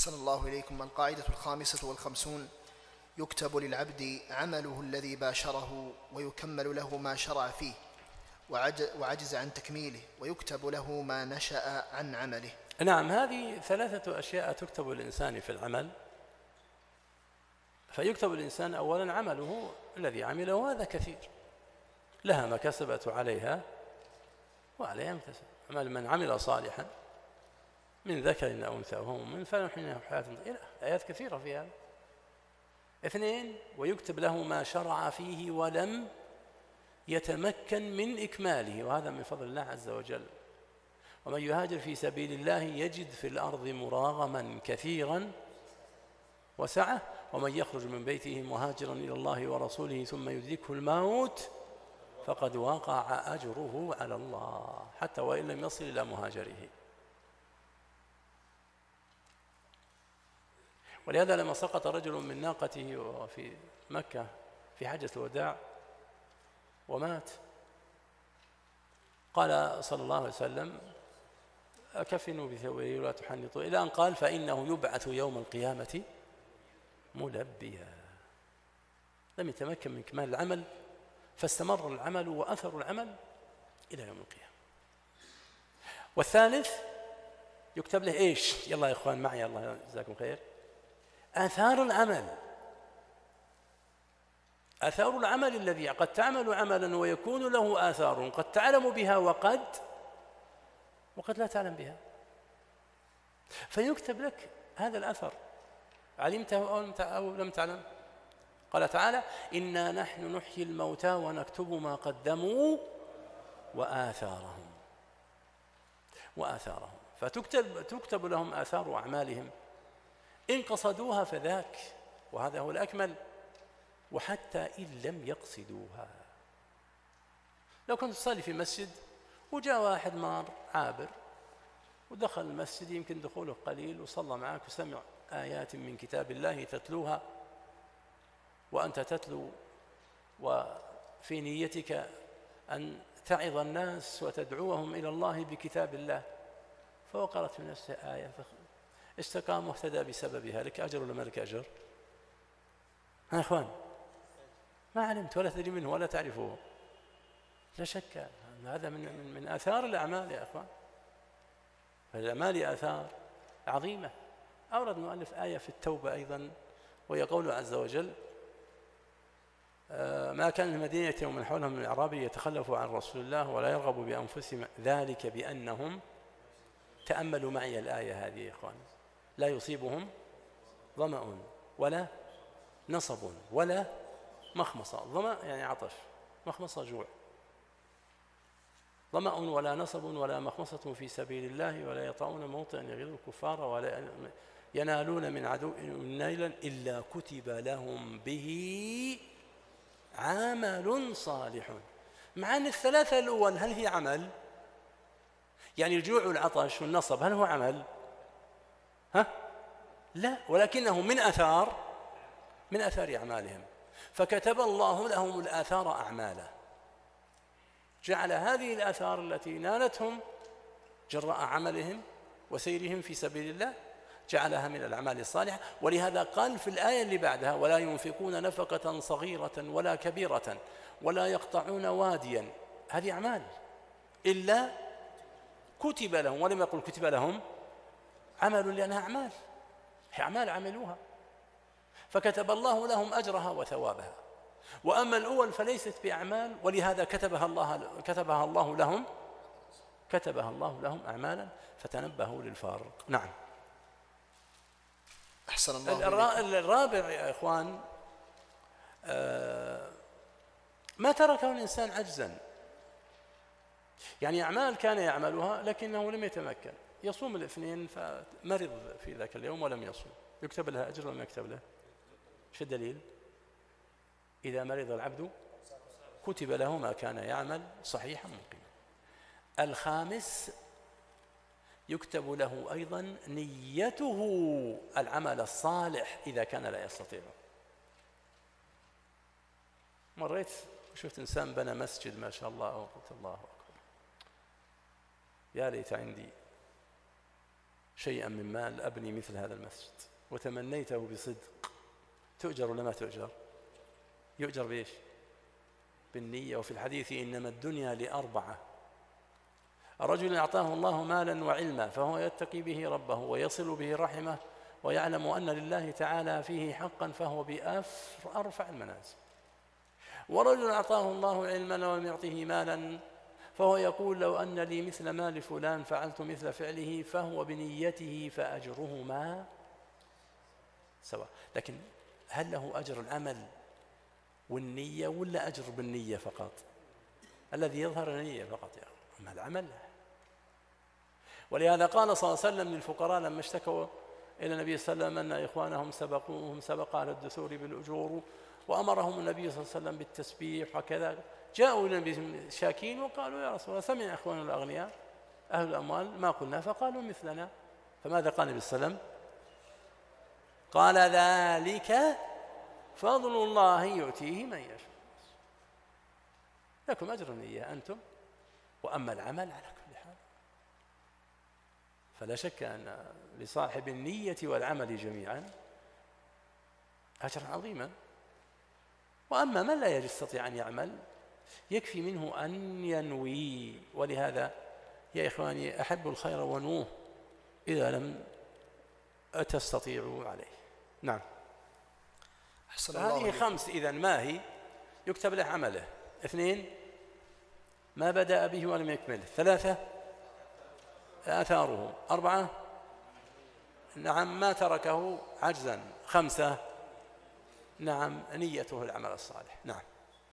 أحسن الله إليكم. القاعدة 55: يكتب للعبد عمله الذي باشره ويكمل له ما شرع فيه وعجز عن تكميله، ويكتب له ما نشأ عن عمله. نعم، هذه ثلاثة أشياء تكتب الإنسان في العمل. فيكتب الإنسان أولا عمله الذي عمله، وهذا كثير، لها ما كسبت عليها وعليها ما كسبت. عمل من عمل صالحا من ذكر أو أنثى وهو مؤمن فلنحيينه حياة طيبة، آيات كثيرة في هذا. اثنين، ويكتب له ما شرع فيه ولم يتمكن من إكماله، وهذا من فضل الله عز وجل. ومن يهاجر في سبيل الله يجد في الأرض مراغما كثيرا وسعة، ومن يخرج من بيته مهاجرا إلى الله ورسوله ثم يدركه الموت فقد وقع أجره على الله، حتى وإن لم يصل إلى مهاجره. ولهذا لما سقط رجل من ناقته في مكة في حجة الوداع ومات، قال صلى الله عليه وسلم: أكفنوا بثوبه ولا تحنطوا، إلى أن قال: فإنه يبعث يوم القيامة ملبيا. لم يتمكن من كمال العمل، فاستمر العمل وأثر العمل إلى يوم القيامة. والثالث، يكتب له إيش؟ يلا يا إخوان معي، الله جزاكم خير. آثار العمل، آثار العمل الذي قد تعمل عملا ويكون له آثار قد تعلم بها وقد لا تعلم بها، فيكتب لك هذا الأثر، علمته أو لم تعلم. قال تعالى: إنا نحن نحيي الموتى ونكتب ما قدموا وآثارهم. فتكتب لهم آثار أعمالهم، إن قصدوها فذاك، وهذا هو الأكمل، وحتى إن لم يقصدوها. لو كنت تصلي في مسجد وجاء واحد مار عابر ودخل المسجد، يمكن دخوله قليل، وصلى معك وسمع آيات من كتاب الله تتلوها وأنت تتلو، وفي نيتك أن تعظ الناس وتدعوهم إلى الله بكتاب الله، فوقرت في نفسه آية استقام واهتدى بسببها، لك أجر ولا ما لك أجر؟ ها إخوان، ما علمت ولا تدري منه ولا تعرفه، لا شك هذا من آثار الأعمال يا إخوان. فالأعمال آثار عظيمة. أورد المؤلف آية في التوبة أيضا، وهي قوله عز وجل: ما كان المدينة ومن حولهم من الأعراب يتخلفوا عن رسول الله ولا يرغبوا بأنفسهم ذلك بأنهم، تأملوا معي الآية هذه يا إخوان، لا يصيبهم ظمأ ولا نصب ولا مخمصة. ظمأ يعني عطش، مخمصة جوع. ظمأ ولا نصب ولا مخمصة في سبيل الله ولا يطعون موطئا يغيظ الكفار ولا ينالون من عدو نيلا إلا كتب لهم به عمل صالح. مع أن الثلاثة الأول هل هي عمل؟ يعني الجوع والعطش والنصب هل هو عمل؟ لا، ولكنه من أثار أعمالهم، فكتب الله لهم الآثار أعمالا، جعل هذه الآثار التي نالتهم جراء عملهم وسيرهم في سبيل الله جعلها من الأعمال الصالحة. ولهذا قال في الآية اللي بعدها: ولا ينفقون نفقة صغيرة ولا كبيرة ولا يقطعون واديا، هذه أعمال، إلا كتب لهم، ولم يقل كتب لهم عمل، لأنها أعمال، هي أعمال عملوها، فكتب الله لهم أجرها وثوابها. وأما الأول فليست بأعمال، ولهذا كتبها الله لهم أعمالا، فتنبهوا للفارق. نعم. أحسن الله الرابع يا إخوان، ما تركه الإنسان عجزا، يعني أعمال كان يعملها لكنه لم يتمكن. يصوم الاثنين فمرض في ذاك اليوم ولم يصوم، يكتب له أجر ولا ما يكتب له؟ شو الدليل؟ إذا مرض العبد كتب له ما كان يعمل صحيحا مقيما. الخامس، يكتب له أيضا نيته العمل الصالح إذا كان لا يستطيع. مريت وشفت إنسان بنى مسجد ما شاء الله، وقلت الله أكبر، يا ليت عندي شيئا من مال أبني مثل هذا المسجد وتمنيته بصدق، تؤجر ولا ما تؤجر؟ يؤجر بإيش؟ بالنية. وفي الحديث إنما الدنيا لأربعة: رجل أعطاه الله مالا وعلما فهو يتقي به ربه ويصل به رحمه ويعلم أن لله تعالى فيه حقا فهو بأرفع المنازل. ورجل أعطاه الله علما ولم يعطه مالا فهو يقول لو أن لي مثل مال فلان فعلت مثل فعله، فهو بنيته فأجرهما سواء. لكن هل له أجر العمل والنية ولا أجر بالنية فقط؟ الذي يظهر النية فقط يا أخي، أما العمل. ولهذا قال صلى الله عليه وسلم للفقراء لما اشتكوا إلى النبي صلى الله عليه وسلم أن إخوانهم سبقوهم سبق أهل الدثور بالأجور، وأمرهم النبي صلى الله عليه وسلم بالتسبيح وكذا، جاءوا إلى النبي شاكين وقالوا يا رسول الله سمع إخواننا الأغنياء أهل الأموال ما قلنا فقالوا مثلنا. فماذا قال النبي صلى الله عليه وسلم؟ قال ذلك فضل الله يؤتيه من يشاء. لكم أجر النية أنتم، وأما العمل على كل حال فلا شك أن لصاحب النية والعمل جميعا أجرا عظيما. وأما من لا يستطيع أن يعمل يكفي منه أن ينوي. ولهذا يا إخواني أحب الخير ونوه إذا لم تستطيعوا عليه. نعم. هذه 5. إذن ما هي؟ يكتب له عمله. 2 ما بدأ به ولم يكمله. 3 آثاره. 4 نعم ما تركه عجزا. 5 نعم نيته العمل الصالح. نعم.